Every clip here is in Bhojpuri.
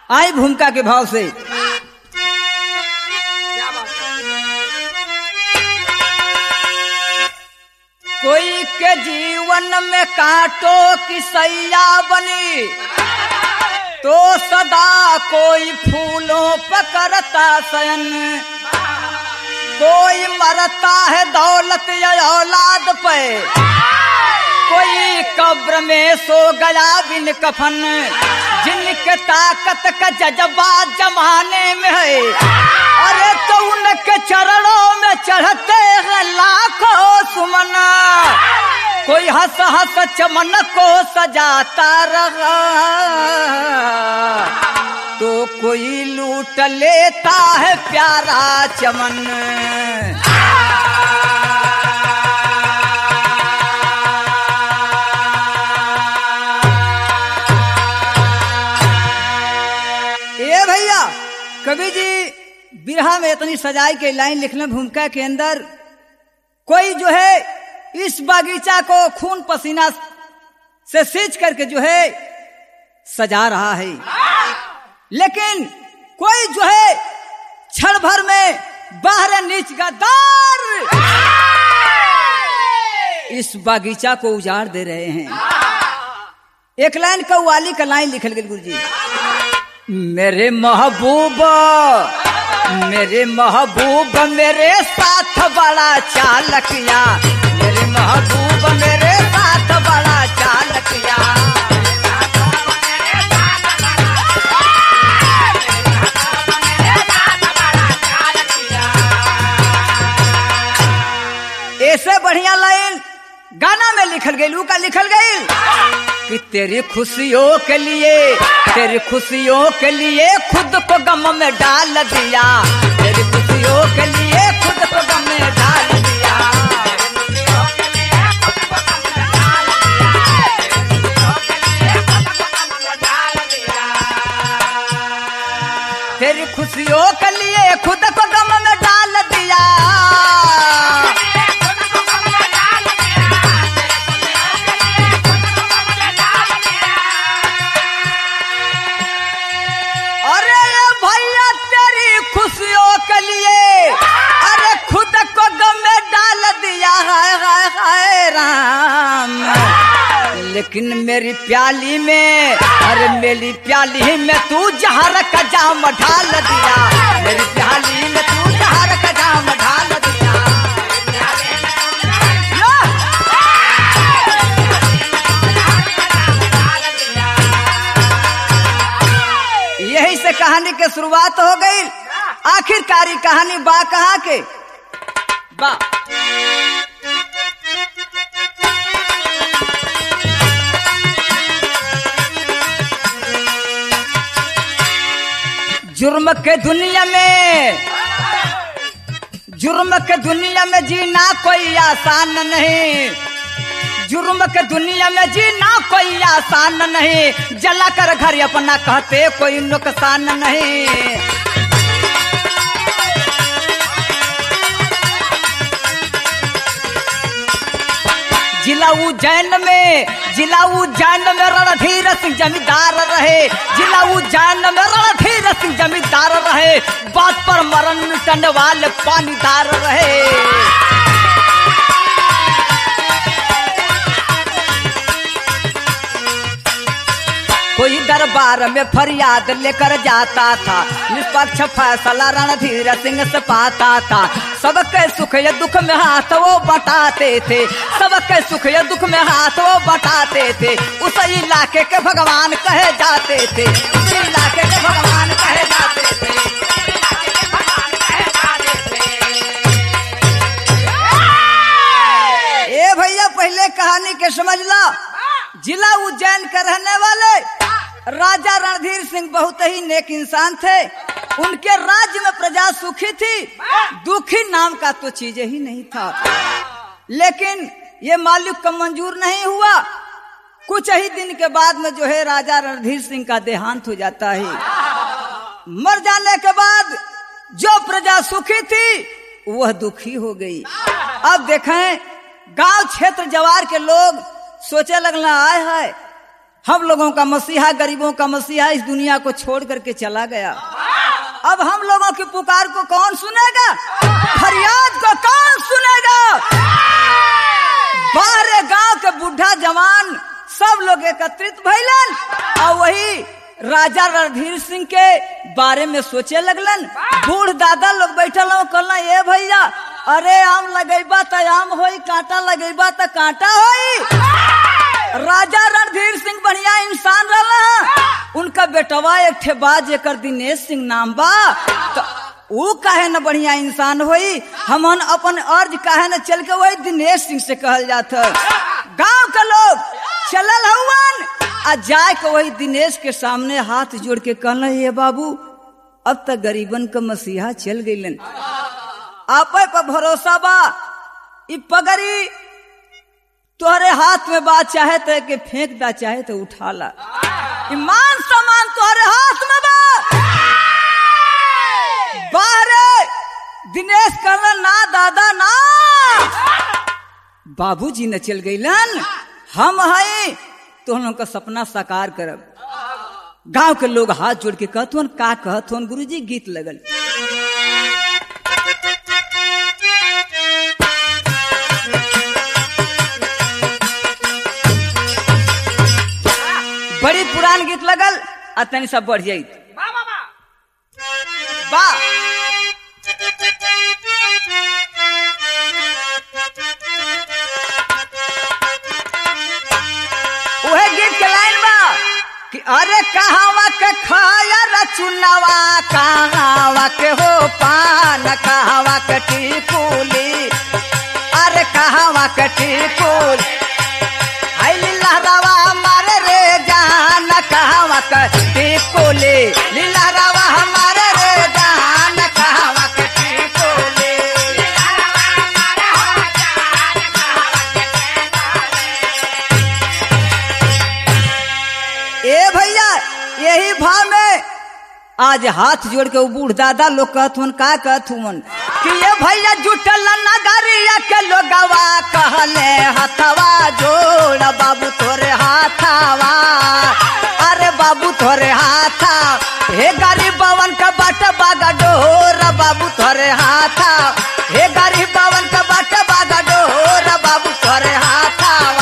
आई भूमिका के भाव से। कोई के जीवन में कांटों की सैया बनी तो सदा कोई फूलों पर करता शयन, कोई मरता है दौलत या औलाद पे, कोई कब्र में सो गया बिन कफन, जिनके ताकत का जज्बा जमाने में है, अरे तो उनके चरणों में चढ़ते हैं लाखों सुमन। कोई हंस हंस चमन को सजाता रहा तो कोई लूट लेता है प्यारा चमन। ये भैया कवि जी बिरहा में इतनी सजाई के लाइन लिखने भूमिका के अंदर, कोई जो है इस बागीचा को खून पसीना से सींच करके जो है सजा रहा है, लेकिन कोई जो है क्षण भर में बाहर नीच गद्दार इस बागीचा को उजाड़ दे रहे हैं। एक लाइन कव्वाली का लाइन लिखल गई गुरु जी, मेरे महबूब मेरे साथ बड़ा चालकिया, मेरे महबूब मेरे साथ बड़ा चालकिया, ऐसे बढ़िया लाइन गाना में लिखल गई, लू का लिखल गई कि तेरी खुशियों के लिए खुद को गम में डाल दिया, तेरी खुशियों के लिए खुद को गम में डाल दिया, तेरी खुशियों के लिए खुद को गम में डाल दिया, खुशियों के लिए अरे खुद को गम में डाल दिया है राम, लेकिन मेरी प्याली में अरे मेरी प्याली में तू जहर का जाम ढाल दिया, मेरी प्याली में तू जहर का जाम ढाल दिया। यही से कहानी की शुरुआत हो गई, आखिरकारी कहानी बा कहाँ के बा। जुर्म के दुनिया में जीना कोई आसान नहीं, जुर्म के दुनिया में जीना कोई आसान नहीं, जला कर घर अपना कहते कोई नुकसान नहीं। जिला उज्जैन में रणधीर सिंह जमींदार रहे, जिला उज्जैन में रणधीर सिंह जमींदार रहे, बात पर मरण टंडवाल पानीदार रहे। कोई दरबार में फरियाद लेकर जाता था, निष्पक्ष फैसला रणधीर सिंह से पाता था, सबके सुख या दुख में हाथ वो बटाते थे, सबके सुख या दुख में हाथ वो बटाते थे, उस इलाके के भगवान कहे जाते थे, उस इलाके के भगवान कहे जाते थे। ए भैया पहले कहानी के समझ ला, जिला उज्जैन के रहने वाले राजा रणधीर सिंह बहुत ही नेक इंसान थे, उनके राज्य में प्रजा सुखी थी, दुखी नाम का तो चीज ही नहीं था, लेकिन ये मालिक को मंजूर नहीं हुआ। कुछ ही दिन के बाद में जो है राजा रणधीर सिंह का देहांत हो जाता है। मर जाने के बाद जो प्रजा सुखी थी वह दुखी हो गई। अब देखें गांव क्षेत्र जवार के लोग सोचे लगना आए है हम लोगों का मसीहा, गरीबों का मसीहा इस दुनिया को छोड़ करके चला गया। अब हम लोगों की पुकार को कौन सुनेगा? फरियाद को कौन सुनेगा? बाहर गांव के बुढ़ा जवान सब लोग एकत्रित भइलन और वही राजा रणधीर सिंह के बारे में सोचे लगलन। बूढ़ दादा लोग बैठल हो, कहला ये भैया, अरे आम लगेबा त आम होई, कांटा लगेबा त कांटा होई। राजा रणधीर सिंह बढ़िया इंसान रहा। उनका बेटवा एक ठे बाज एकर दिनेश सिंह नाम बा, तो वो काहे न बढ़िया इंसान होई। हमन अपन अर्ज काहे न चल के वही दिनेश सिंह से कहल जात। गांव के लोग चलल हवन आ जाए के वही दिनेश के सामने हाथ जोड़ के कहल, ये बाबू अब तक गरीबन का मसीहा चल गईलन, आप पर भरोसा बा, इ पगड़ी तोहरे हाथ में बा, चाहे तो के फेंक दा, चाहे तो उठा ला। ईमान सामान तोहरे हाथ में बा। बाहरे दिनेश कहला, ना दादा ना, बाबूजी न चल गईलन, हम हैं तो हम लोग का सपना साकार करब। गांव के लोग हाथ जोड़ के कहथुन, का कहथुन गुरुजी? गीत लगल। बड़ी पुरान गीत लगल, अतनी सब बढ़ जाई। बा उहे गीत के लाइन बा कि अरे कहावा के खाया रचुनवा, कहावा के हो पान, कहावा के टिकुली, अरे कहावा के टिकुल, आई लहरावा हमारे रे जान, कहावा के टिकुली, लहरावा हमारे रे जान, कहावा के टिकुली। ए भैया, यही भाव में आज हाथ जोड़ के बूढ़ दादा लोग कहथुन, का कहथुन कि ये भैया जुटल नगरिया के लोगवा, कहले हथवा जोड़ बाबू तोरे हाथावा, अरे बाबू तोरे हाथा, हे गरीब बवन का बाट बागा डोर, बाबू तोरे हाथा, हे गरीब बवन का बाट बागा डोर, बाबू तोरे हाथावा।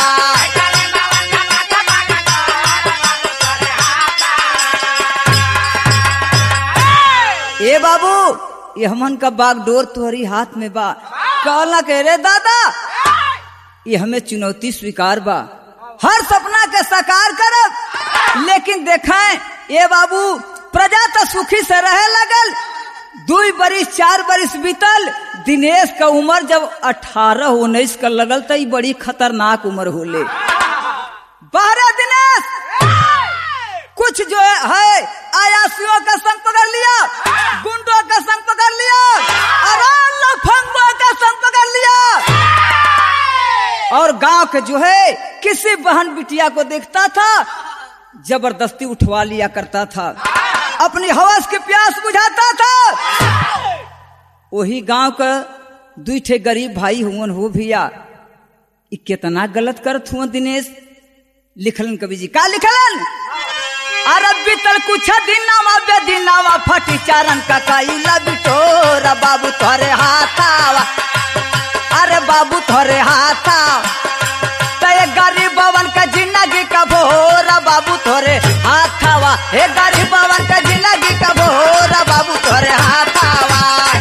ए बाबू, ये हमन का बागडोर तुम्हारी हाथ में बा। कहला के रे दादा, ये हमें चुनौती स्वीकार बा, हर सपना के साकार करब, लेकिन देखें ये बाबू प्रजा तो सुखी से रहे लगल। 2 बरिस 4 बरिस बीतल, दिनेश का उम्र जब 18-19 का लगल तो बड़ी खतरनाक उम्र होले। बाहर दिनेश कुछ जो है आयासियों का संग पकड़ लिया, गुंडों का संग पकड़ लिया, और लफंगों का संग पकड़ लिया, और गांव के जो है किसी बहन बिटिया को देखता था जबरदस्ती उठवा लिया करता था, अपनी हवस की प्यास बुझाता था। वही गांव का 2 ठे गरीब भाई हुवन हो भैया, कितना गलत करत हुआ दिनेश। लिखलन कवि जी, का लिखलन? अरे बीतल कुछ दिनावा फटी चारन का कैला बिटोरा, बाबू तोरे हाथावा, अरे बाबू तोरे हाथा, तय गरीब बवन का जिंदगी का भोरा, बाबू तोरे हाथावा, हे गरीब बवन का जिंदगी का भोरा, बाबू तोरे हाथावा।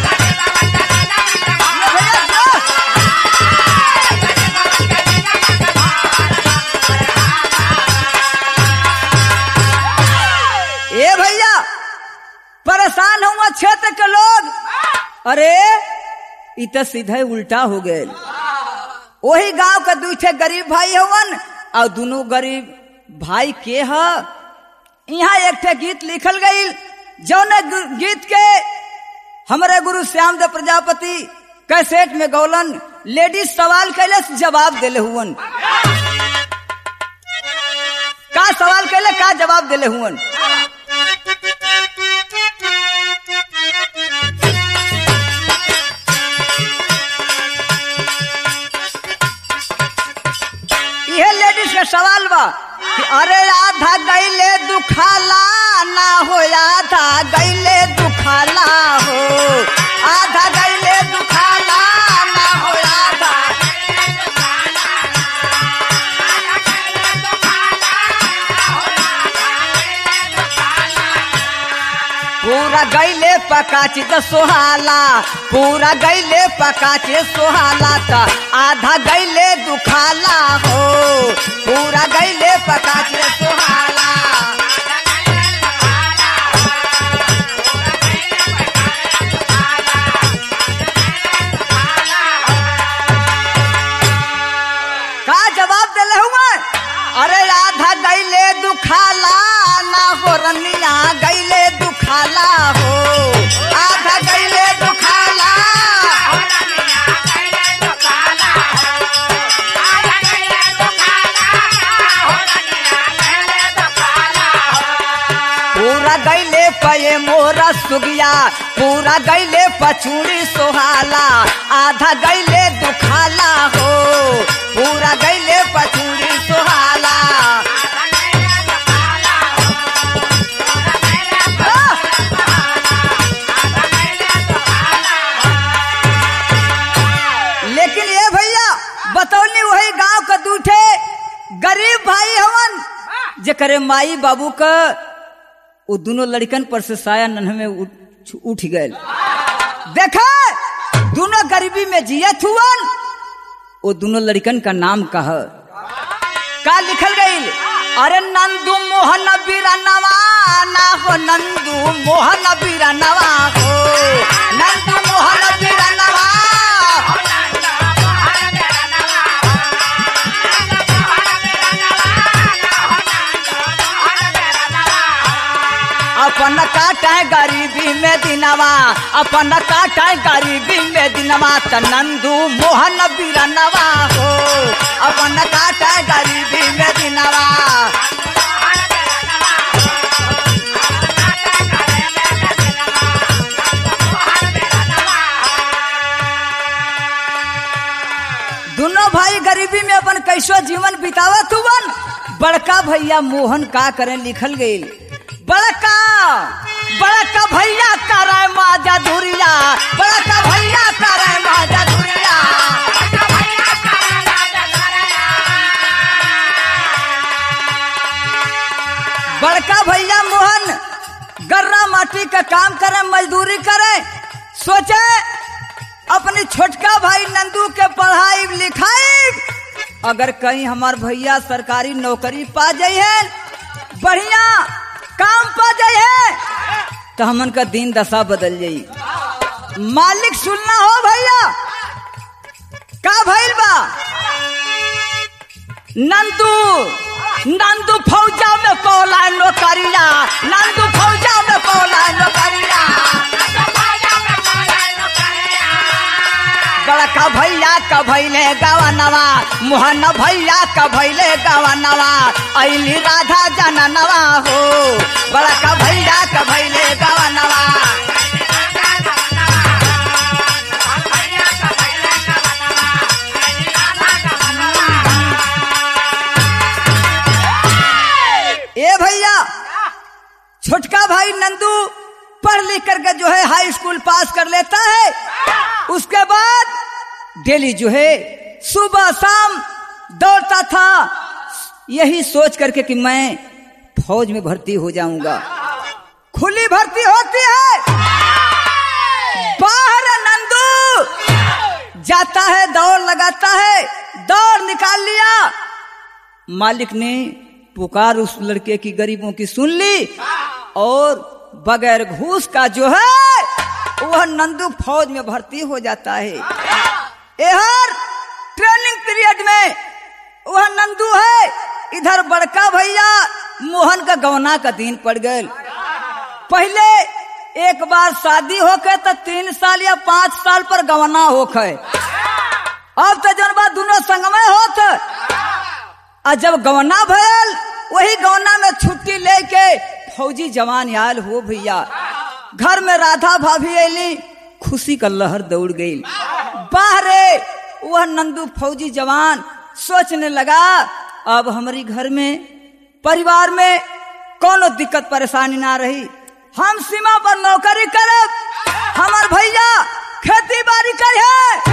ए भैया, परेशान हुआ क्षेत्र के लोग, अरे इत सीधे उल्टा हो गए। वही गांव के 2 ठे गरीब भाई हवन, और दोनों गरीब भाई के ह यहाँ एक ठे गीत लिखल गई, जौन गीत के हमारे गुरु श्यामदेव प्रजापति कैसेट में गौलन। लेडीज सवाल कैले जवाब दिले हुवन, का सवाल कैले का जवाब दिले हुवन। यह लेडीज का सवाल बा कि अरे आधा गईले दुखाला ना हो, आधा गईले दुखाला हो, आधा गईले दुखाला ना हो, आधा पूरा गईले पकाची तो सोहाला, पूरा गईले पकाची सोहाला तो आधा गईले दुखाला हो, पूरा गईले पकाची सोहाला। का जवाब दिले हुए? अरे आधा गईले दुखाला ना हो रनिया, गईले दुखाला हो, आधा गईले दुखाला हो रनिया, गईले दुखाला हो, आधा गईले दुखाला हो रनिया, गईले दुखाला हो। पूरा गईले पये मोरा सुगिया, पूरा गईले पचूड़ी सोहाला, आधा गईले दुखाला हो, पूरा गईले पचूड़ी सोहाला। लेकिन ये भैया बतौनी वही गांव का दूठे गरीब भाई हवन, जेकरे माई बाबू का वो दोनों लड़कन पर से साया नन्हे में उठ गए। देखा दोनों गरीबी में जियत हुवन। वो दोनों लड़कन का नाम का लिखल गई? अरे नंदू मोहन बीरानवा ना हो, नंदू मोहन बीरानवा हो, नंदू मोहन बीरानवा। अपन काटा गरीबी में दिनवा, अपन काटा गरीबी में दिनवा, त नंदू मोहन बीरानवा हो, अपन काटा गरीबी में दिनवा। दोनों भाई गरीबी में अपन कैसो जीवन बितावत हुवन। बड़का भैया मोहन का करें लिखल गई? बड़का भैया करे माजा धुरिया, बड़का भैया करे माजा धुरिया। बड़का भैया मोहन गर्रा माटी का काम करे, मजदूरी करे। सोचे अपनी छोटका भाई नंदू के पढ़ाई लिखाई, अगर कहीं हमार भैया सरकारी नौकरी पा जाइए, बढ़िया काम पा जाइए, तो हमन का दिन दशा बदल जाई। मालिक सुनना हो भैया का भइल बा? नंदू फौजा में पौला नौकरिया, नंदू फौजा में पौला नौकरिया। बड़का भैया का भैले गवनवा, मोहन भैया का भैले गवनवा, अली राधा जननवा हो, बड़का भैया का भैले गवनवा। ए भैया छोटका भाई नंदू पढ़ लिख करके जो है हाई स्कूल पास कर लेता है। उसके बाद डेली जो है सुबह शाम दौड़ता था, यही सोच करके कि मैं फौज में भर्ती हो जाऊंगा। खुली भर्ती होती है, बाहर नंदू जाता है, दौड़ लगाता है, दौड़ निकाल लिया। मालिक ने पुकार उस लड़के की गरीबों की सुन ली और बगैर घूस का जो है वह नंदू फौज में भर्ती हो जाता है। हर ट्रेनिंग पीरियड में वह नंदू है। इधर बड़का भैया मोहन का गवना का दिन पड़ गए। पहले एक बार शादी होके तो 3 साल या 5 साल पर गवना होके, अब तो जन बात दोनों संगमे होत। और जब गवना भयल वही गवना में छुट्टी लेके फौजी जवान आयल हो भैया। घर में राधा भाभी अली, खुशी का लहर दौड़ गई। बाहरे वह नंदू फौजी जवान सोचने लगा अब हमारी घर में परिवार में कोनो दिक्कत परेशानी ना रही। हम सीमा पर नौकरी करब, हमार भैया खेती बाड़ी करे,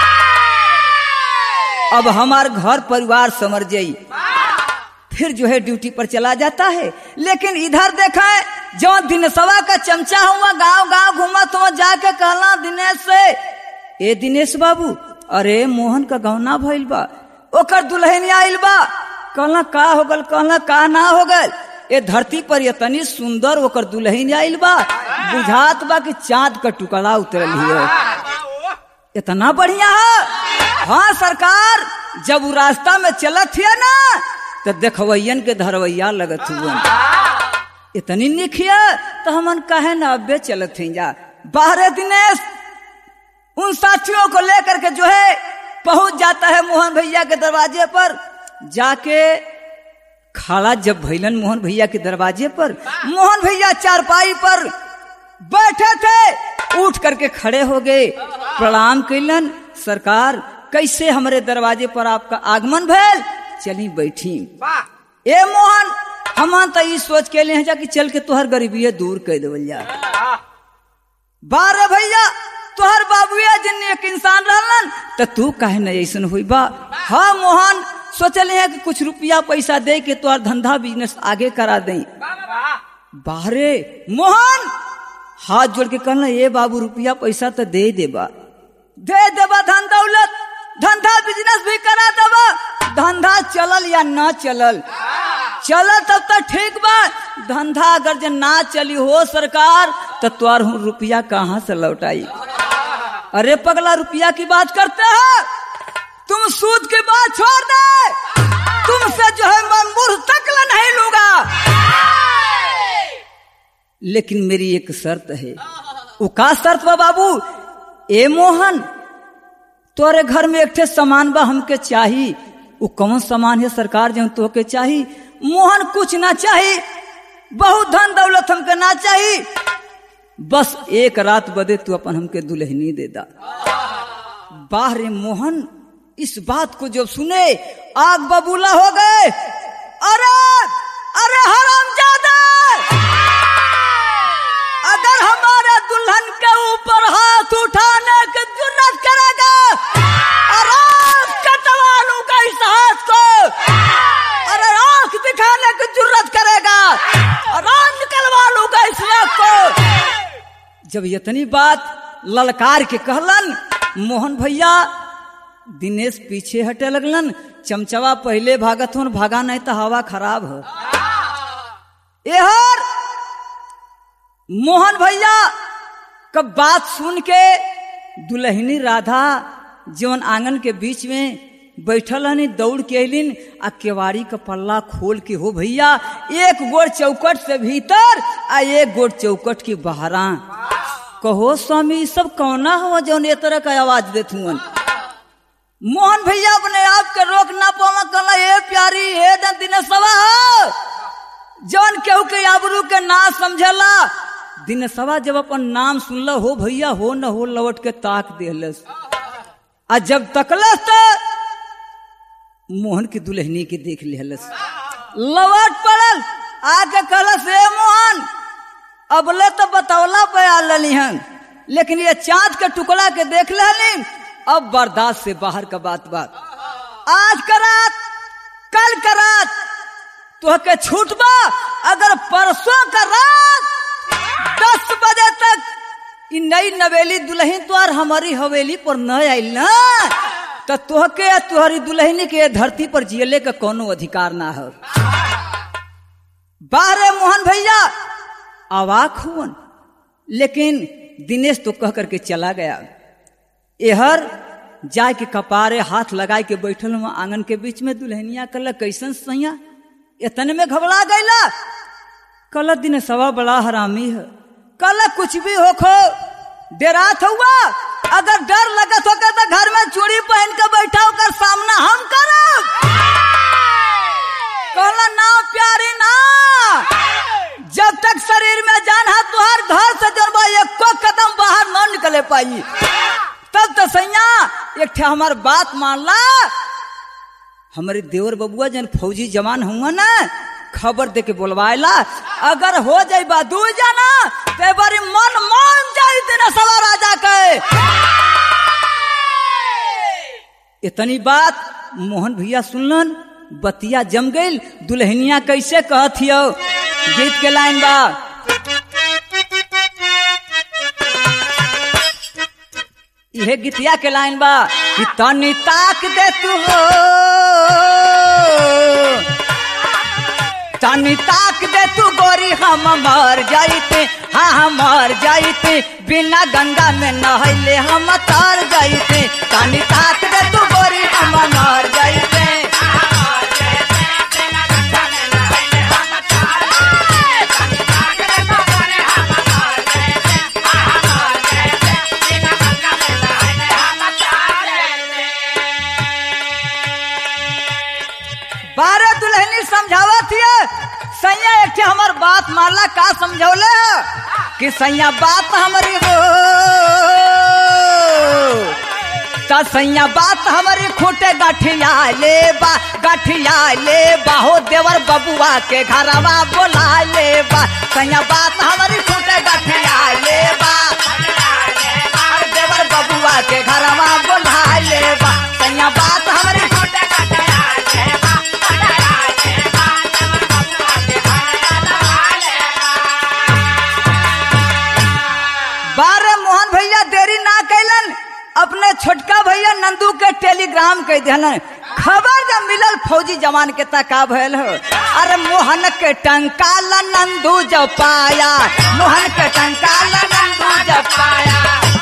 अब हमार घर परिवार समझ जाई। फिर जो है ड्यूटी पर चला जाता है। लेकिन इधर देखा है जो दिनेशवा का चमचा हुआ गांव गांव घूमा तो जाके कहला दिनेश से, ए दिनेश बाबू, अरे मोहन का गौना भइल बा, ओकर दुल्हन आइल बा। कहला का हो गल? कहला का ना हो गल? ए धरती पर इतनी सुंदर ओकर दुल्हन आइल बा, बुझात बा कि चांद का टुकड़ा उतरल है, इतना बढ़िया है। हाँ सरकार, जब वो रास्ता में चलत है ना तो देखवैयन के धरवैया लगत हुआ, इतनी निखिया तो हमन कहे ना अबे चलत हैं जा। बाहर दिनेश उन साथियों को लेकर के जो है पहुंच जाता है मोहन भैया के दरवाजे पर। जाके खड़ा जब भैलन मोहन भैया के दरवाजे पर, मोहन भैया चारपाई पर बैठे थे, उठ करके खड़े हो गए, प्रणाम कैलन। सरकार, कैसे हमारे दरवाजे पर आपका आगमन भैल? चली बैठी। ए मोहन, हम तो ये सोच के ले जा कि चल के तुहर गरीबी दूर कर देवल जा। बारे भैया, तुहर बाबुआ जिन एक इंसान रहलन तो तू काहे न ऐसन हुई बा? हाँ मोहन, सोचले है कि कुछ रुपया पैसा दे के तुहर धंधा बिजनेस आगे करा दें। बाहरे मोहन हाथ जोड़ के कहना, ये बाबू रुपया पैसा तो दे देबा, दे देबा, धन दौलत धंधा बिजनेस भी करा देबा। धंधा चलल या ना चलल, चलल तब तो ठीक बा, धंधा अगर जे ना चली हो सरकार तो तुआर रुपया कहाँ से लौटाई? अरे पगला, रुपया की बात करते हो तुम, सूद की बात छोड़ दे, तुमसे जो है मैं मुर्ह तक नहीं लूंगा, लेकिन मेरी एक शर्त है। वो का शर्त बा बाबू? ए मोहन, तोरे घर में एक ठे सामान बा, हमके चाहिए। वो कौन सामान है सरकार जो तोके चाहिए? मोहन, कुछ ना चाहिए, बहुत धन दौलत हमके ना चाहिए, बस एक रात बदे तू अपन हमके दुल्हनी दे दा। बाहरे मोहन इस बात को जब सुने आग बबूला हो गए। अरे अरे हरामजादा, अगर हमारे दुल्हन के ऊपर हाथ उठाने की जुर्रत करेगा, आराम कटवा लूंगा इस हाथ को। अरे आंख दिखाने की जुर्रत करेगा, आराम निकलवा लूंगा इस आंख को। जब इतनी बात ललकार के कहलन, मोहन भैया दिनेश पीछे हटे लगलन। चमचवा पहले भागत हो, भागा नहीं तो हवा खराब हो। एहर मोहन भैया कब बात सुन के दुल्हनी राधा जीवन आंगन के बीच में बैठल हनी, दौड़ के अलिन आ केवाड़ी का पल्ला खोल के, हो भैया, एक गोड़ चौकट से भीतर आ एक गोड़ चौकट की बाहरा। कहो स्वामी, सब कौना हो जौन ए तरह का आवाज देत हुन? मोहन भैया अपने आप के रोक ना पावा, कहला, ए प्यारी, ए दिनेशवा हो जौन केहू के आबरू के ना समझला। दिनेशवा जब अपन नाम सुनला, हो भैया हो न हो, लौट के ताक देहलस। आ जब तकलस तो मोहन की दुल्हनी के देख लेहलस, लौट पड़ल, आके कहलस, ए मोहन, अबले तो बतौला पे आ लली हन, लेकिन ये चांद के टुकड़ा के देख लेनी, अब बर्दाश्त से बाहर का बात। आज का रात, कल का रात तो के छूट बा, अगर परसों का रात 10 बजे तक इ नई नवेली दुल्हन तुआर हमारी हवेली पर न आइल ना, तो तोहके तुहरी दुल्हनी के धरती पर जियले का कोनो अधिकार ना हो। बाहरे मोहन भैया अवाक हुन, लेकिन दिनेश तो कह करके चला गया। एहर जाय के कपारे हाथ लगाए के बैठल हुआ आंगन के बीच में। दुल्हनिया कल, कैसन सैया, इतने में घबरा गईला? कल दिनेशवा बड़ा हरामी है, कल कुछ भी होखो डरात हुआ, अगर डर लगत होगा तो घर में चूड़ी पहन के बैठा होकर सामना हम करब। कहला, ना प्यारी ना, जब तक शरीर में जान है तुहार घर से जरबा एक को कदम बाहर न निकले पाई, तब तो सैया एक ठे हमार बात मान ला। हमारे देवर बबुआ जन फौजी जवान हुआ ना, खबर दे के बोलवाएला। अगर हो जाई बा दू जाना ते बड़ी मन मान जाई तेरा सवा राजा के। इतनी बात मोहन भैया सुनलन, बतिया जम गई। दुल्हनिया कैसे कहथियो, गीत के लाइन बा, यह गीतिया के लाइन बा कि तनी ताक दे तू हो, तनी ताक दे तू गोरी हम मर जाइते, हाँ हम मर जाइते, बिना गंगा में नहले हम तर जाइते। तनी ताक दे तू गोरी हम मर जाइते। बारह दुल्हनी समझावत है, सैया एक हमार बात मारला, का समझौले है कि सैया बात हमारी हो, ता सैया बात हमारी खूटे गठिया ले बा, गठिया ले बा हो देवर बबुआ के घरवा बोला ले बा। सैया बात हमारी खूटे गठिया ले बा, देवर बबुआ के घरवा बोला ले बा। सैया बात हमारी खूटे गठिया ले बा। बारह मोहन भैया देरी ना कैलन, अपने छोटका भैया नंदू के टेलीग्राम कह दिलन। खबर जब मिलल फौजी जवान के तका भयल हो, अरे मोहन के टंकाला नंदू जब पाया, मोहन के टंकाला नंदू जब पाया,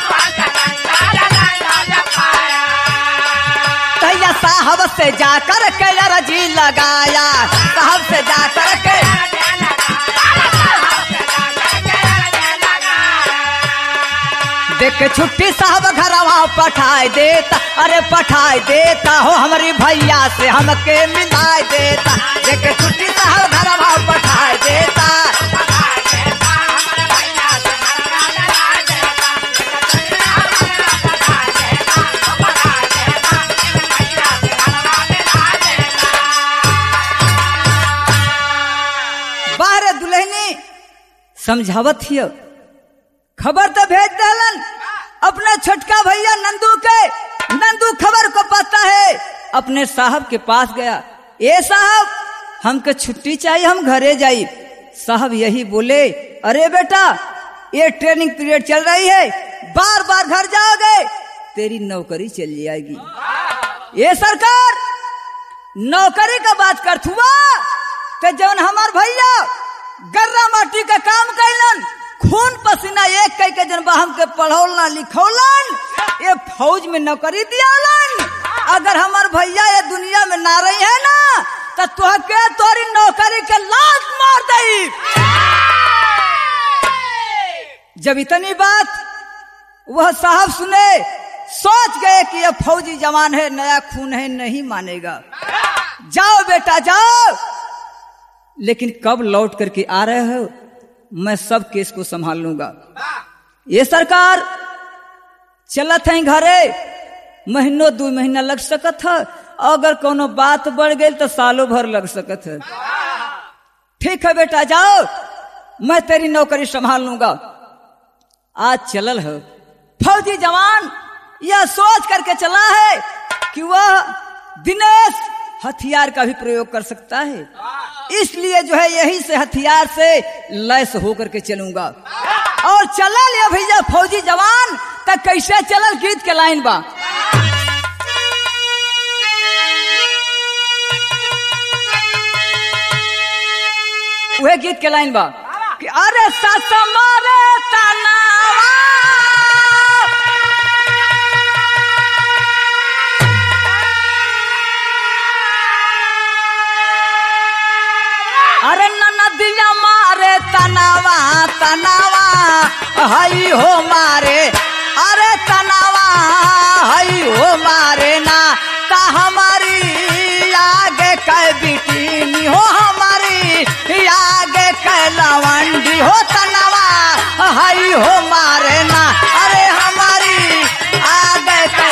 तैया साहब से जाकर के अर्जी लगाया, साहब से जाकर के देख छुट्टी साहब घरवा पठाए देता, अरे पठाए देता हो हमारी भैया से हमके मिलाए देता। देख छुट्टी साहब घरवा पठाए देता, बाहर दुल्हनी समझावत हियो, खबर तो भेज दलन अपने छोटका भैया नंदू के। नंदू खबर को पता है, अपने साहब के पास गया, ए साहब हमके छुट्टी चाहिए, हम घरे जाई। साहब यही बोले, अरे बेटा ये ट्रेनिंग पीरियड चल रही है, बार बार घर जाओगे तेरी नौकरी चल जाएगी। ये सरकार नौकरी का बात करत हुआ तो जौन हमार भैया गर्रा माटी का काम कैलन, खून पसीना एक कई के जनबा हमके पढ़ौलना लिखौलन, ये फौज में नौकरी दियालन। अगर हमार भैया ये दुनिया में ना रही है ना तो तुहके तोरी नौकरी के लात मार दई। जब इतनी बात वह साहब सुने, सोच गए कि यह फौजी जवान है, नया खून है, नहीं मानेगा। जाओ बेटा जाओ, लेकिन कब लौट करके आ रहे हो, मैं सब केस को संभाल लूंगा। ये सरकार चलत है घरे, महीनों 2 महीना लग सकत है, अगर कोनो बात बढ़ गई तो सालों भर लग सकत है। ठीक है बेटा जाओ, मैं तेरी नौकरी संभाल लूंगा। आज चलल है फौजी जवान, यह सोच करके चला है कि वह दिनेश हथियार का भी प्रयोग कर सकता है, इसलिए जो है यही से हथियार से लैस होकर के चलूंगा। और चला लिया भैया फौजी जवान, तक कैसे चलल, गीत के लाइन बा, वह गीत के लाइन बा कि अरे सस मारे तनावा, अरे ननदिया मारे तनावा, तनावा हई हो मारे, अरे तनावा हई हो मारे ना, का हमारी आगे कै बिटिनी हो, हमारी आगे कै लवंडी हो, तनावा हई हो मारे ना, अरे हमारी आगे कै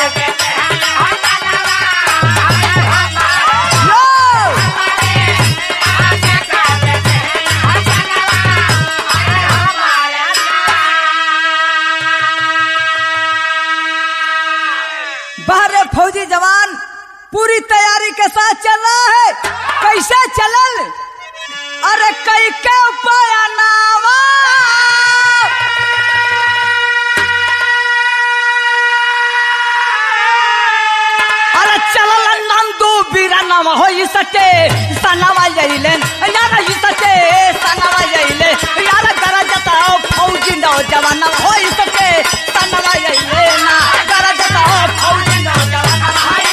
साथ चल रहा है। कैसे चलल? अरे कई के पयनावा चलल नंदू बीरानामा हो सटे सनावा जइलेन यार ई सटे सनावा जइले यार करा जता फौजी नौजवान हो सटे सनावा जइले ना करा जता फौजी नौजवान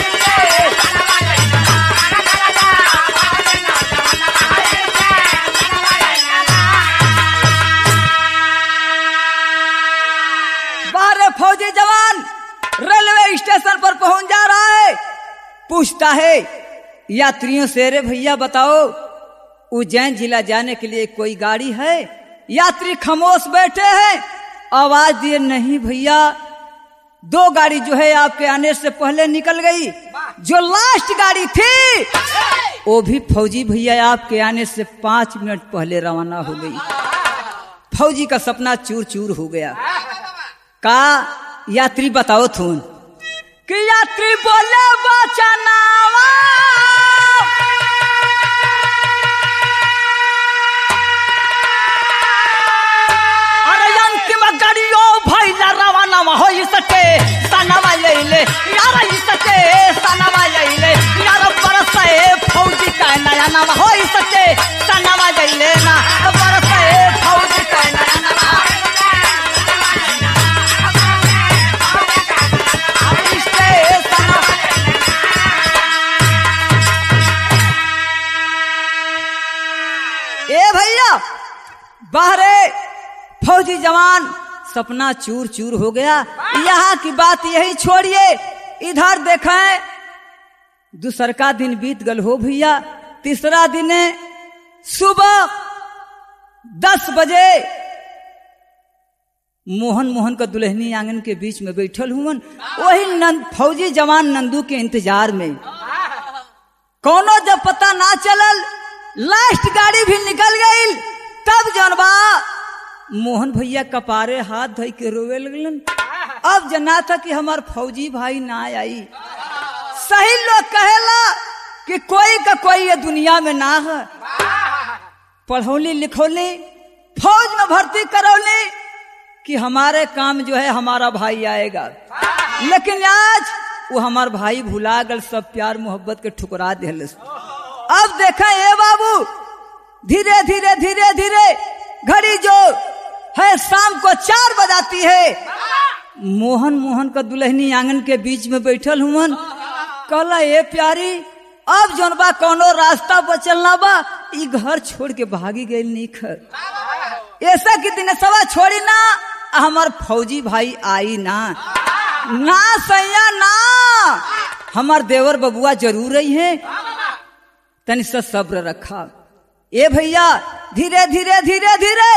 बाहर फौजी जवान रेलवे स्टेशन पर पहुंच जा रहा है। पूछता है यात्रियों से, रे भैया बताओ उज्जैन जिला जाने के लिए कोई गाड़ी है? यात्री खामोश बैठे हैं। आवाज दिए, नहीं भैया, 2 गाड़ी जो है आपके आने से पहले निकल गई। जो लास्ट गाड़ी थी वो भी फौजी भैया आपके आने से 5 मिनट पहले रवाना हो गई। फौजी का सपना चूर चूर हो गया। का यात्री बताओ थून कि यात्री बोले बचनावा अरे अंतिम गाड़ियों भैला रवाना हो सके सनावा ले यार ई सके सनावा ले यार बरसे फौजी का नया नाम हो सके सनावा ले ना बरसे फौजी का नया नाम। ए भैया बाहरे फौजी जवान सपना चूर चूर हो गया। यहाँ की बात यही छोड़िए, इधर देखें दूसरा दिन बीत गल हो भैया। तीसरा दिन सुबह 10 बजे मोहन का दुल्हनी आंगन के बीच में बैठल हुवन। वही फौजी जवान नंदू के इंतजार में। कोनो जब पता ना चलल, लास्ट गाड़ी भी निकल गई। तब जनबा मोहन भैया कपारे हाथ धई के रोवे लगलन। अब जना था कि हमार फौजी भाई ना आई। सही लोग कहेला कि कोई का कोई ये दुनिया में ना है। पढ़ौली लिखौली फौज में भर्ती करौली कि हमारे काम जो है हमारा भाई आएगा। लेकिन आज वो हमार भाई भुला गल, सब प्यार मोहब्बत के ठुकरा दिल। अब देखा ये बाबू धीरे धीरे धीरे धीरे घड़ी जो है शाम को 4 बजाती है। मोहन का दुल्हनी आंगन के बीच में बैठल हुवन। कहला, ये प्यारी अब जनबा कोनो रास्ता बचल ना बा, ई घर छोड़ के भागी गई निखर। ऐसा कि दिन सवा छोड़ी ना, हमार फौजी भाई आई ना ना सैया ना, हमार देवर बबुआ जरूर रही है। तनि सा सब्र रखा। ए भैया धीरे धीरे धीरे धीरे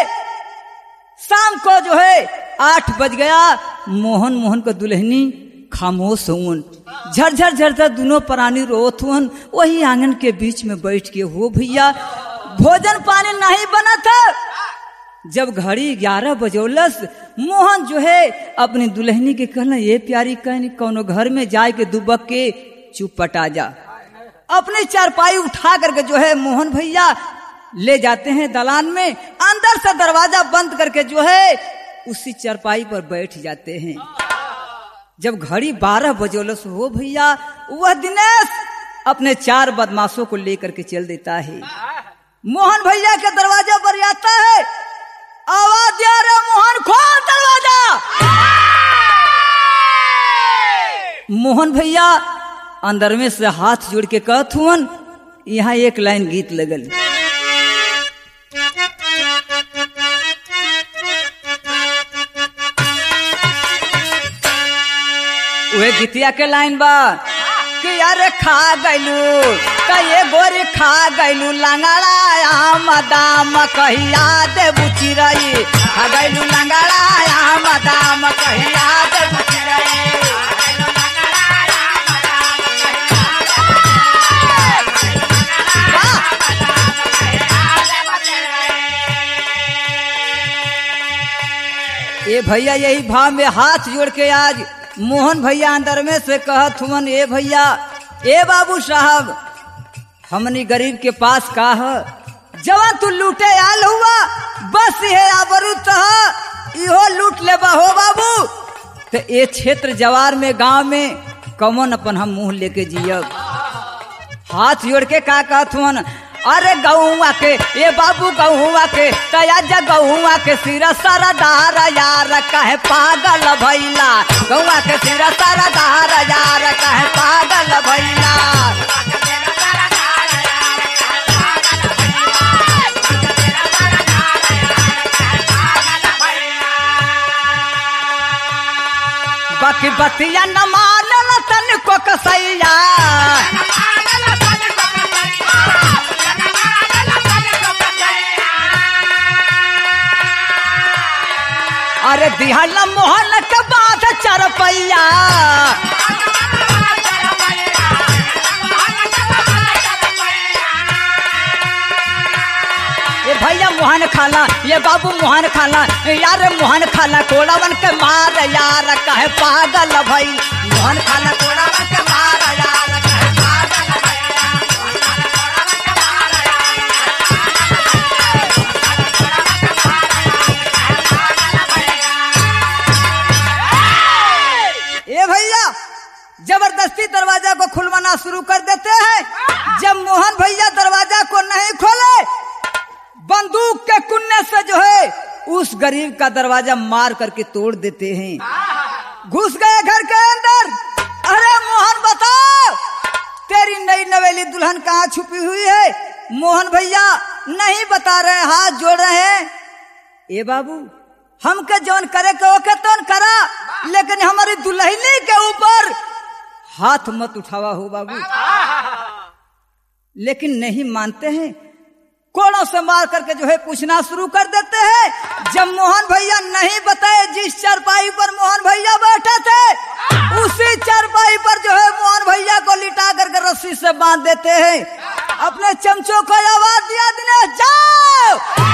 शाम को जो है 8 बज गया। मोहन का दुल्हनी खामोश हुन, झरझर झरझर दोनों प्राणी रोत हुन। वही आंगन के बीच में बैठ के, हो भैया भोजन पानी नहीं बना था। जब घड़ी 11 बजौलस, मोहन जो है अपनी दुल्हनी के कहना, ये प्यारी कहनी कोनो घर में जाए के दुबक के चुप पटा जा। अपनी चारपाई उठा करके जो है मोहन भैया ले जाते हैं दलान में। अंदर से दरवाजा बंद करके जो है उसी चारपाई पर बैठ जाते हैं। जब घड़ी 12 बजौलस, हो भैया वह दिनेश अपने 4 बदमाशों को लेकर के चल देता है। मोहन भैया के दरवाजा पर आता है, आवाज दिया, रे मोहन खोल दरवाजा। मोहन भैया अंदर में से हाथ जोड़ के कहत हुन। यहाँ एक लाइन गीत लगल, वे गीतिया के लाइन बा कि यार खा गैलू का ये गोरी खा गैलू लंगड़ा मदाम कहिया दे बुचिरई। खा गैलू लंगड़ा मदाम कहिया दे बुचिरई। ये भैया यही भाव में हाथ जोड़ के आज मोहन भैया अंदर में से कहत हुवन, ए भैया, ए बाबू साहब, हमनी गरीब के पास का है, जवा तू लूटे आल हुआ बस ये आबरू तह इहो लूट ले हो बाबू। तो ये क्षेत्र जवार में गांव में कमन अपन हम मुंह लेके जियब। हाथ जोड़ के का कहत हुन, अरे गहुआ के ये बाबू गहुआ के तया गहुआ के सिरा सारा दारा यार कहे पागल भैला, गहुआ के सिरा सारा दारा यार कहे पागल भैला। बाकी बतिया न मानल तन को कसैया, अरे दिहल मोहन के बात चरपैया, ये भैया मोहन खाला ये बाबू मोहन खाला यार मोहन खाला कोड़ावन के मार यार कहे पागल भई, मोहन खाला कोड़ावन के मार यार कहे पागल भई। ये भैया जबरदस्ती दरवाजा को खुलवाना शुरू कर देते हैं। जब मोहन भैया दरवाजा को नहीं खोले, बंदूक के कुन्ने से जो है उस गरीब का दरवाजा मार करके तोड़ देते हैं। घुस गए घर के अंदर। अरे मोहन बताओ तेरी नई नवेली दुल्हन कहाँ छुपी हुई है? मोहन भैया नहीं बता रहे, हाथ जोड़ रहे हैं। ए बाबू हमके जौन करे के ओके तो करा, लेकिन हमारी दुल्हनी के ऊपर हाथ मत उठावा हो बाबू। लेकिन नहीं मानते हैं, कोड़ों से मार करके जो है पूछना शुरू कर देते हैं। जब मोहन भैया नहीं बताए, जिस चारपाई पर मोहन भैया बैठे थे उसी चारपाई पर जो है मोहन भैया को लिटा करके रस्सी से बांध देते हैं। अपने चमचों को आवाज दिया, दिनेश जाओ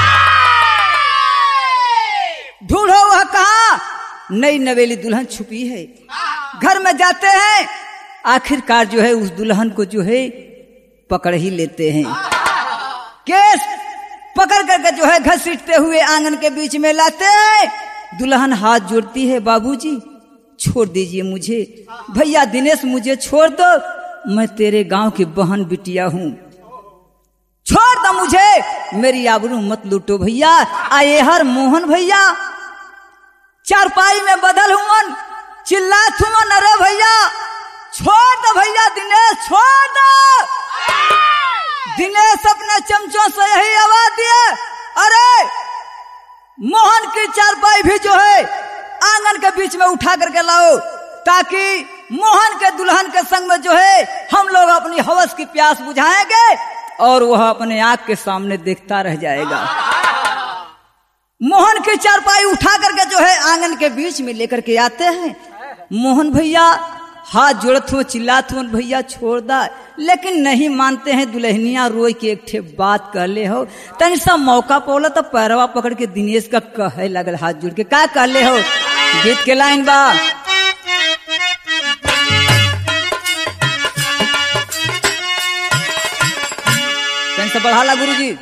ढूंढो वह कहाँ नई नवेली दुल्हन छुपी है। घर में जाते हैं, आखिरकार जो है उस दुल्हन को जो है पकड़ ही लेते हैं। केस पकड़ करके जो है घसीटते हुए आंगन के बीच में लाते हैं। दुल्हन हाथ जोड़ती है, बाबूजी छोड़ दीजिए मुझे, भैया दिनेश मुझे छोड़ दो, मैं तेरे गांव की बहन बिटिया हूँ, छोड़ दो मुझे, मेरी आबरू मत लूटो भैया। आए हर मोहन भैया चारपाई में बदल हुन, चिल्लात हुन, अरे भैया छोड़ दो भैया, दिनेश छोड़ दो। दिनेश अपने चमचों से यही आवाज दिए, अरे मोहन की चारपाई भी जो है आंगन के बीच में उठा करके लाओ, ताकि मोहन के दुल्हन के संग में जो है हम लोग अपनी हवस की प्यास बुझाएंगे और वह अपने आंख के सामने देखता रह जाएगा। मोहन की चारपाई उठा करके जो है आंगन के बीच में लेकर के आते हैं। मोहन भैया हाथ जोड़त हो, चिल्लात हो, भैया छोड़ दा, लेकिन नहीं मानते हैं। दुल्हनिया रोई के एक ठे बात कह ले हो, तनि सा मौका पौला तो पैरवा पकड़ के दिनेश का कहे लगल हाथ जोड़ के, का कह ले हो? गीत के लाइन बा, तनि सा बढ़ाला गुरुजी।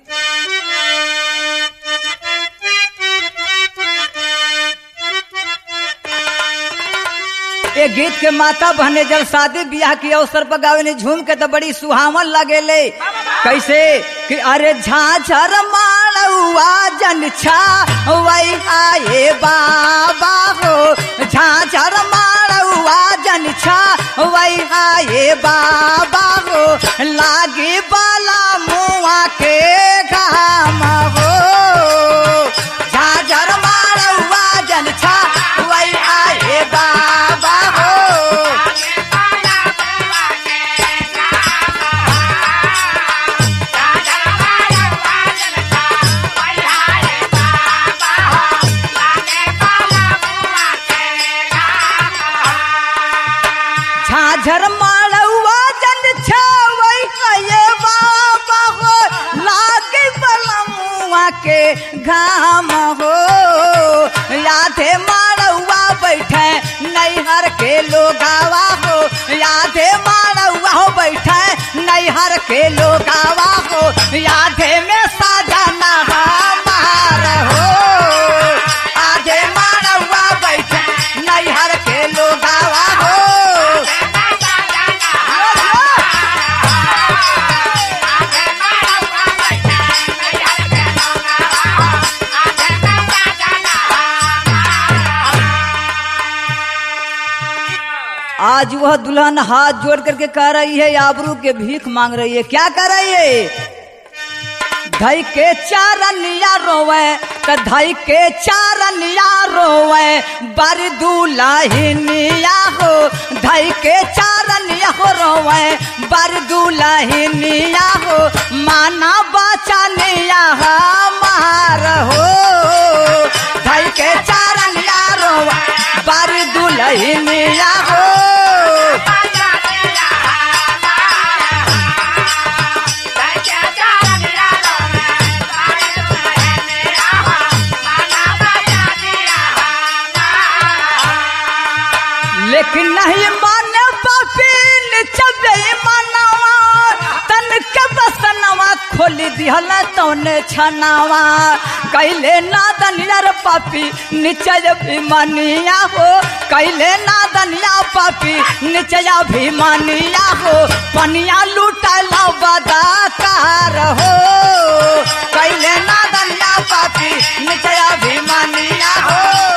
ये गीत के माता बहने जब शादी ब्याह की अवसर पर गावे ने झूम के तो बड़ी सुहावन लगेले। कैसे कि अरे झाझर मालवा जन छा वही आए बाबा हो, झाझर मालवा जन छा वही आए बाबा हो, लागे बाला मुआ के घाम हो, झाझर मालवा जन छा वही आए बाबा हो। झाझर मालवा जन छावई आए बाबा हो, लागे बलमुआ के घाम हो, यादे मालवा बैठे नैहर के लोगावा हो, यादे मालवा हो बैठे नैहर के लोगावा हो, आधे में साजना हमार हो, आधे मारवा बैठे नैहर के लोगावा हो। आज वह दुल्हन हाथ जोड़ करके कह रही है, आबरू के भीख मांग रही है। क्या कर रही है? धई के चारनिया रोवे, त धई के चारनिया रोवे, बारी दुल्हनिया हो, धई के चारनिया हो रोवे, बारी दुल्हनिया हो, माना बचनिया हमार हो, धई के चारनिया रोवे, बारी दुल्हनिया हो। लेकिन नहीं माने पापी निचबे मनवा, तन के बसनवा खोली दिहल तौने छनावा, कैले नादनिया रे पापी निचय अभिमानिया हो, कैले नादनिया पापी निचय अभिमानिया हो, पनिया लुटैला बदाकार हो, कैले नादनिया पापी निचय अभिमानिया हो।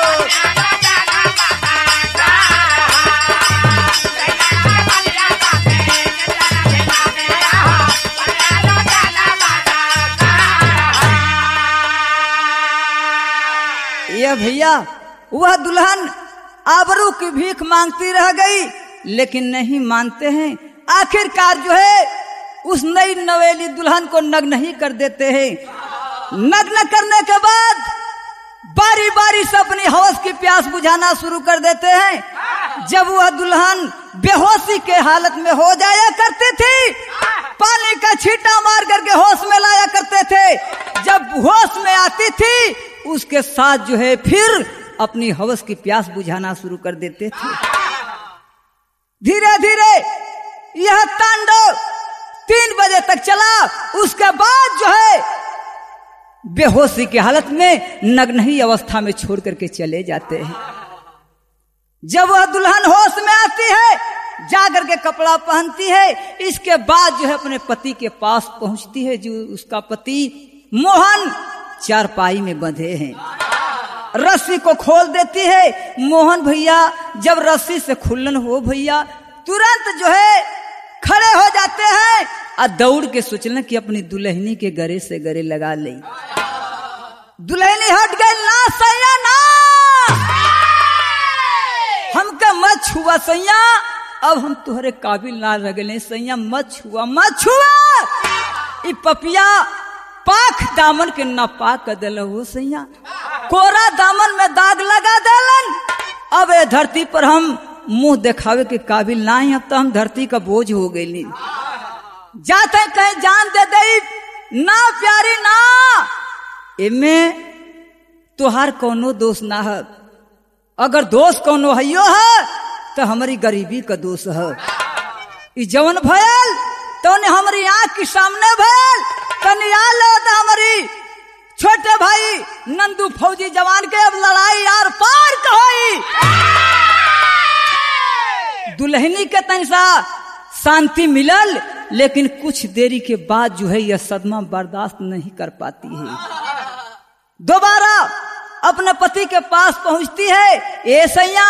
ये भैया वह दुल्हन आबरू की भीख मांगती रह गई, लेकिन नहीं मानते हैं। आखिरकार जो है उस नई नवेली दुल्हन को नग्न ही कर देते हैं। नग्न करने के बाद बारी बारी से अपनी हवस की प्यास बुझाना शुरू कर देते हैं। जब वह दुल्हन बेहोशी के हालत में हो जाया करती थी, पानी का छींटा मार करके होश में लाया करते थे। जब होश में आती थी, उसके साथ जो है फिर अपनी हवस की प्यास बुझाना शुरू कर देते थे। धीरे धीरे यह तांडव 3 बजे तक चला। उसके बाद जो है बेहोशी की हालत में नग्न ही अवस्था में छोड़ करके चले जाते हैं। जब वह दुल्हन होश में आती है, जाकर के कपड़ा पहनती है, इसके बाद जो है अपने पति के पास पहुंचती है। जो उसका पति मोहन चारपाई में बंधे हैं, रस्सी को खोल देती है। मोहन भैया जब रस्सी से खुलन हो भैया तुरंत जो है खड़े हो जाते हैं और दौड़ के सोचलन कि अपनी दुल्हनी के गले से गले लगा ले। दुल्हनी हट गई, ना सैया ना, हमके मत छुआ सैया, अब हम तुहरे काबिल ना रह गए सैया, मत छुआ मत छुआ। ई पपिया पाख दामन के नापाक कर दिल हो सैया, कोरा दामन में दाग लगा दिलन। अब ये धरती पर हम मुंह दिखावे के काबिल ना ही, अब तो हम धरती का बोझ हो गई। जाते कहीं जान दे दई ना प्यारी ना, इनमें तुहार कोनो दोष ना है। अगर दोष कोनो हइयो है तो हमारी गरीबी का दोष है। ई जवन भयल तो ने हमारी आंख के सामने भयल, कनियाल हमारी छोटे भाई नंदू फौजी जवान के अब लड़ाई यार पार कहोई। दुल्हनी के तनिसा शांति मिलल, लेकिन कुछ देरी के बाद जो है यह सदमा बर्दाश्त नहीं कर पाती है। दोबारा अपने पति के पास पहुंचती है। ए सैया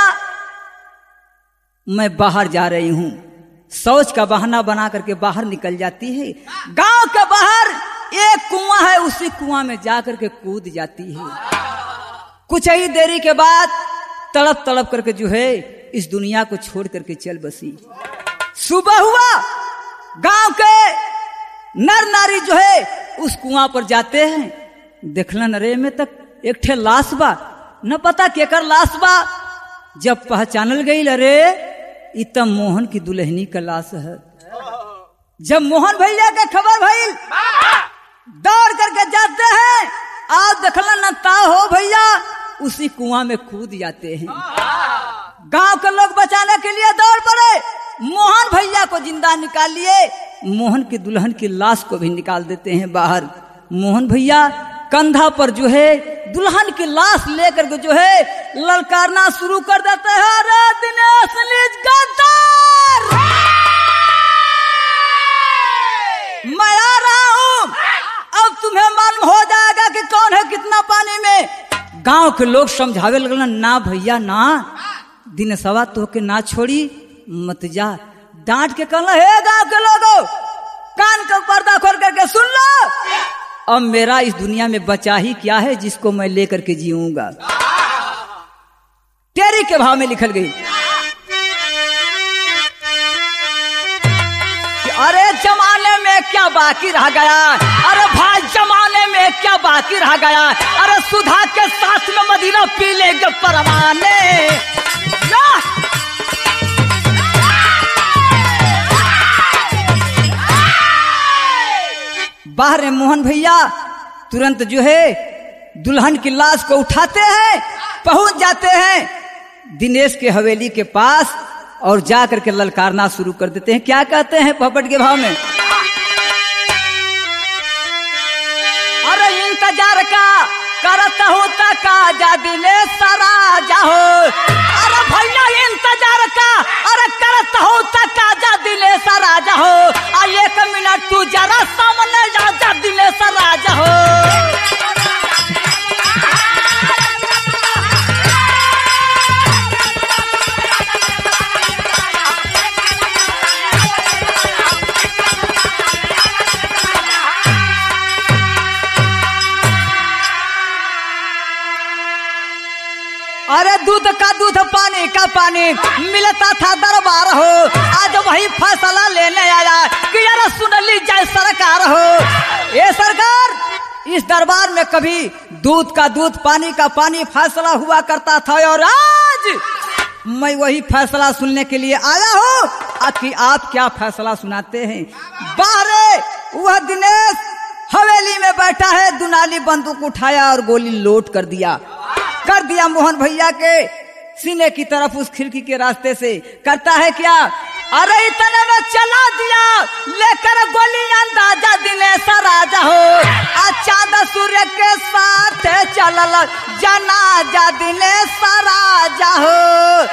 मैं बाहर जा रही हूं, शौच का बहाना बना करके बाहर निकल जाती है। गांव के बाहर एक कुआं है, उसी कुआं में जाकर के कूद जाती है। कुछ ही देरी के बाद तड़प तड़प करके जो है इस दुनिया को छोड़ करके चल बसी। सुबह हुआ, गांव के नर नारी जो है उस कुआं पर जाते हैं। देखलन रे में तक एक ठे लाश बा, न पता केकर लाश बा। जब पहचानल गई अरे इ त मोहन की दुल्हनी का लाश है। जब मोहन भैया के खबर भइल, दौड़ करके जाते हैं। आज देखलन न ता हो भैया उसी कुआं में कूद जाते हैं। गांव के लोग बचाने के लिए दौड़ पड़े। मोहन भैया को जिंदा निकाल लिए, मोहन की दुल्हन की लाश को भी निकाल देते हैं बाहर। मोहन भैया कंधा पर जो है दुल्हन की लाश लेकर के जो है ललकारना शुरू कर देते हैं, अरे दिनेश नीच गद्दार, मैं आ रहा हूं, अब तुम्हें मालूम हो जाएगा कि कौन है कितना पानी में। गांव के लोग समझावे लगल, ना भैया ना, दिनेशवा तो के ना छोड़ी, मत जा। डांट के कहना, हे गांव के लोगों, कान का पर्दा खोल करके सुन लो, अब मेरा इस दुनिया में बचा ही क्या है जिसको मैं लेकर के जीऊंगा। तेरी के भाव में लिखल गई, अरे जमाने में क्या बाकी रह गया, अरे भाई जमाने में क्या बाकी रह गया, अरे सुधा के साथ में मदीना पी लेंगे परवाने। बाहर मोहन भैया तुरंत जो है दुल्हन की लाश को उठाते हैं, पहुंच जाते हैं दिनेश के हवेली के पास और जाकर के ललकारना शुरू कर देते हैं। क्या कहते हैं पपट के भाव में, अरे इंतजार का करता हूं तका जा दिनेश सारा जाहो, अरे भैया इंतजार का अरे करता हूं तका जा दिनेश सारा जाहो, आ 1 मिनट तू जरा सामने जा दिनेश सारा जाहो। अरे दूध का दूध पानी का पानी मिलता था दरबार हो, आज वही फैसला लेने आया कि यार सुन ली जाए सरकार हो। ये सरकार, इस दरबार में कभी दूध का दूध पानी का पानी फैसला हुआ करता था और आज मैं वही फैसला सुनने के लिए आया हूँ कि आप क्या फैसला सुनाते हैं। बाहर वह दिनेश हवेली में बैठा है, दुनाली बंदूक उठाया और गोली लोड कर दिया मोहन भैया के सीने की तरफ उस खिड़की के रास्ते से। करता है क्या, अरे इतने में चला दिया लेकर गोली अंदाजा दिनेश राजा हो, चांद सूर्य के साथ चलल जनाजा दिनेश राजा हो।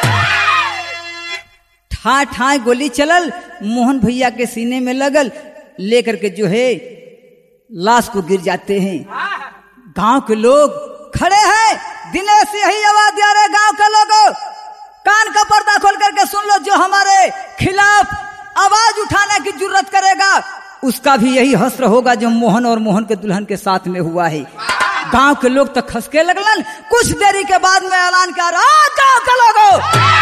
ठा ठा गोली चलल, मोहन भैया के सीने में लगल, लेकर के जो है लाश को गिर जाते हैं। गांव के लोग खड़े हैं, दिनेश यही आवाज दिया, रहे गांव के लोगों कान का पर्दा खोल करके सुन लो, जो हमारे खिलाफ आवाज उठाने की जरूरत करेगा उसका भी यही हश्र होगा जो मोहन और मोहन के दुल्हन के साथ में हुआ है। गांव के लोग तो खसके लगलन। कुछ देरी के बाद में ऐलान कर रहा, गांव के लोगों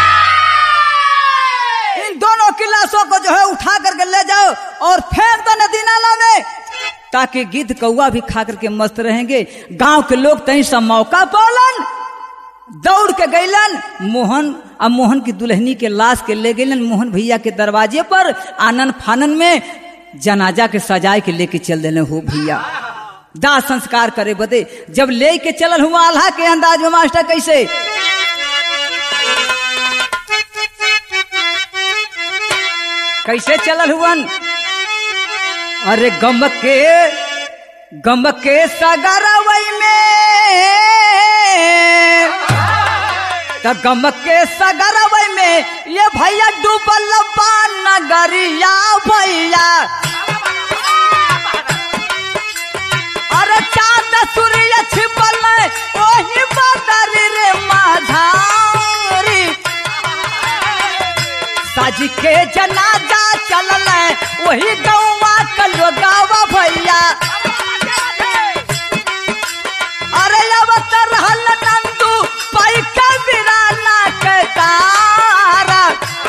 इन दोनों की लाशों को जो है उठा करके ले जाओ और फेंक दो नदी नाला में, ताकि गिद्ध कौवा भी खा करके मस्त रहेंगे। गांव के लोग तई सा मौका पालन, दौड़ के गईलन, मोहन की दुल्हनी के लाश के ले गईलन मोहन भैया के दरवाजे पर। आनन फानन में जनाजा के सजाए के लेके चल देने हो भैया, दाह संस्कार करे बदे। जब ले के चलल हुआ आल्हा के अंदाज में मास्टर कैसे, कैसे चलल हुवन, अरे गम के सगरवई में, तो गम के सगरवई में ये भैया डूबल नगरिया भैया, अरे चांद सूर्य छिपल वही बदरी रे माझारी, साजी के जनाजा चलल वही गौवा कलो गावा भैया, अरे अब रहल नंदू पाई के बिराना के तारा।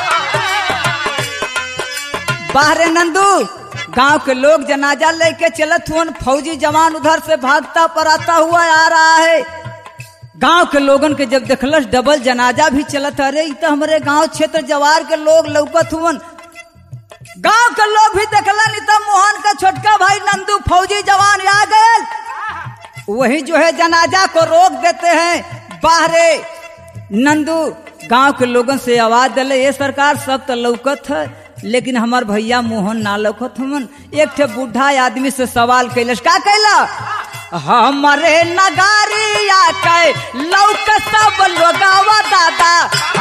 बाहरे नंदू, गांव के लोग जनाजा लेके चलत हुए, फौजी जवान उधर से भागता पराता हुआ आ रहा है। गांव के लोगन के जब देखलस डबल जनाजा भी चलत, अरे तो हमारे गांव क्षेत्र जवार के लोग लौकत हुवन। गांव के लोग भी देखलन तो मोहन का छोटका भाई नंदू फौजी जवान आ गए, वही जो है जनाजा को रोक देते हैं। बाहरे नंदू गांव के लोगन से आवाज दिले, ये सरकार सब तो लौकत है लेकिन हमार भैया मोहन ना लौकत हमन। एक ठे बूढ़ा आदमी से सवाल कैलस, का कैला? हमारे नगारिया के लौक सब लोगावा दादा,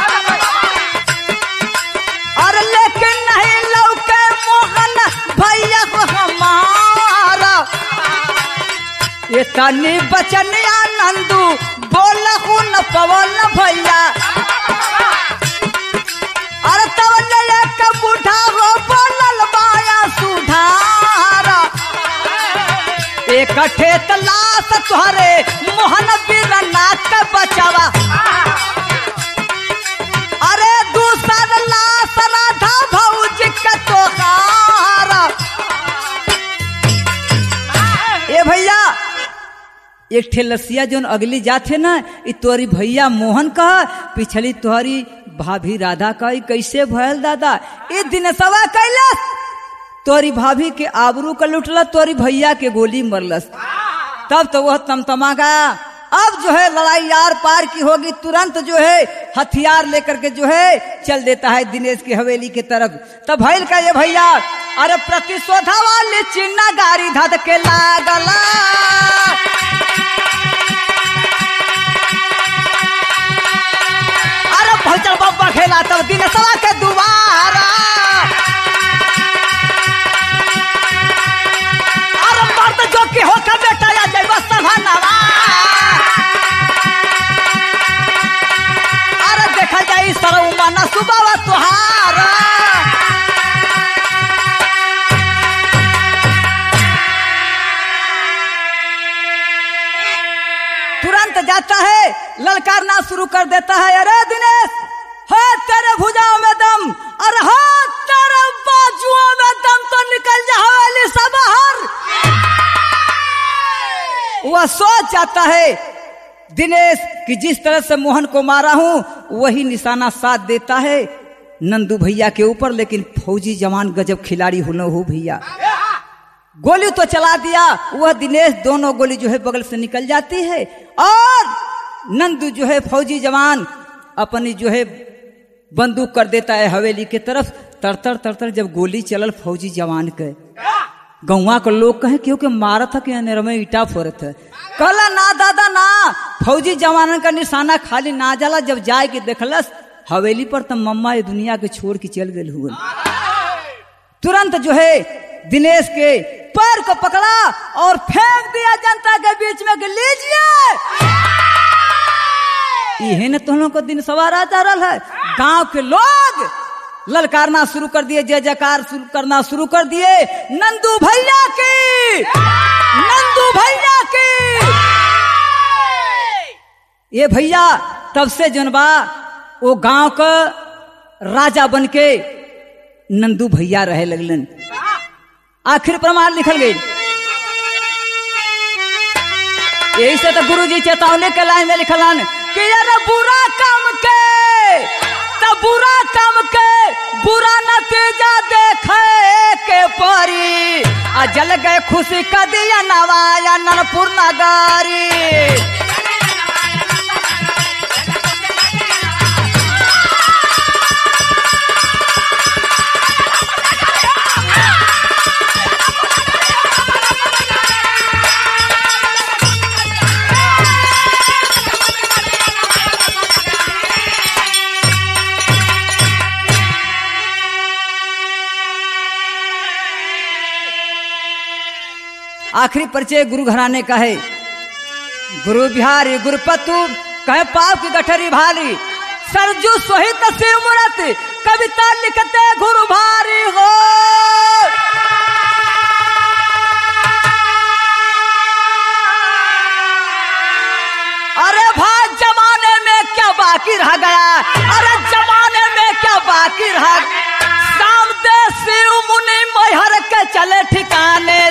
और लेकिन नहीं लौके मोहन भैया को हमारा। ये तनी बचनिया नंदू बोलहु न पवन भैया, अरे तब एक बूढ़ा हो बोलल बाया सुधारा। एक ठेत लाश तुहरे मोहन बीरना के बचावा, अरे दूसर लाश राधा भौजी के तोहारा। ए भैया एक ठे लसिया जोन अगली जाते ना, ई तोरी भैया मोहन कहा, पिछली तोहरी भाभी राधा का। कैसे भयल दादा? ई दिन सवा कैलस, तोरी भाभी के आबरू का लुटला, तोरी भैया के गोली मरलस। तब तो वह तमतमागा, अब जो है लड़ाई यार पार की होगी। तुरंत जो है हथियार लेकर के जो है चल देता है दिनेश की हवेली के तरफ। तब भैल का ये भैया, अरे प्रतिशोधा वाली चिन्ना गाड़ी धद के लागला, अरे भौचर बब्बा खेला तब दिनेशवा के दुबारा। अरे मर्द जो की होकर बेटा या जैवा सभानवा, अरे देखा जाई सरउमा न सुबावा तुहारा। तुरंत जाता है ललकारना शुरू कर देता है, अरे दिनेश है तेरे भुजाओं में दम, और है तेरे बाजुओं में दम, तो निकल जा हवेली से बाहर। वह सोच जाता है दिनेश कि जिस तरह से मोहन को मारा हूं वही निशाना साथ देता है नंदू भैया के ऊपर। लेकिन फौजी जवान गजब खिलाड़ी हो भैया, गोली तो चला दिया, वह दिनेश दोनों गोली जो है बगल से निकल जाती है, और नंदू जो है फौजी जवान अपनी जो है बंदूक कर देता है हवेली के तरफ। तरतर तरतर जब गोली चलल फौजी जवान के, गौवा के लोग कहे क्योंकि मारा था कि अनेर में ईटा फोरत है। कहला ना दादा ना, फौजी जवान का निशाना खाली ना जाला। जब जाए के देखलस हवेली पर, तब मम्मा ये दुनिया के छोड़ के चल गए हुए। तुरंत जो है दिनेश के पैर को पकड़ा और फेंक दिया जनता के बीच में कि लीजिए। यही न तुम लोग को दिन सवार आता रहा है। गांव के लोग ललकारना शुरू कर दिए, जय जयकार शुरू करना शुरू कर दिए, नंदू भैया की, नंदू भैया की। ये भैया तब से जनबा वो गांव का राजा बन के नंदू भैया रहे लगलन। आखिर प्रमाण लिखल गई, यही से तो गुरुजी चेतावनी के लाइन में लिखलन कि यार बुरा काम के तो बुरा काम के बुरा नतीजा देखे के परी। आ जल गए खुशी का दिया नवाया नरपुर नगारी। आखिरी परिचय गुरु घराने का है। गुरु बिहारी गुरुपतु कहे पाप की गठरी भारी, सरजू सोहित शिव मूरत कविता लिखते गुरु भारी हो। अरे भाई जमाने में क्या बाकी रह गया, अरे जमाने में क्या बाकी रहा। सामदे शिव मुनि मैहर के चले ठिकाने।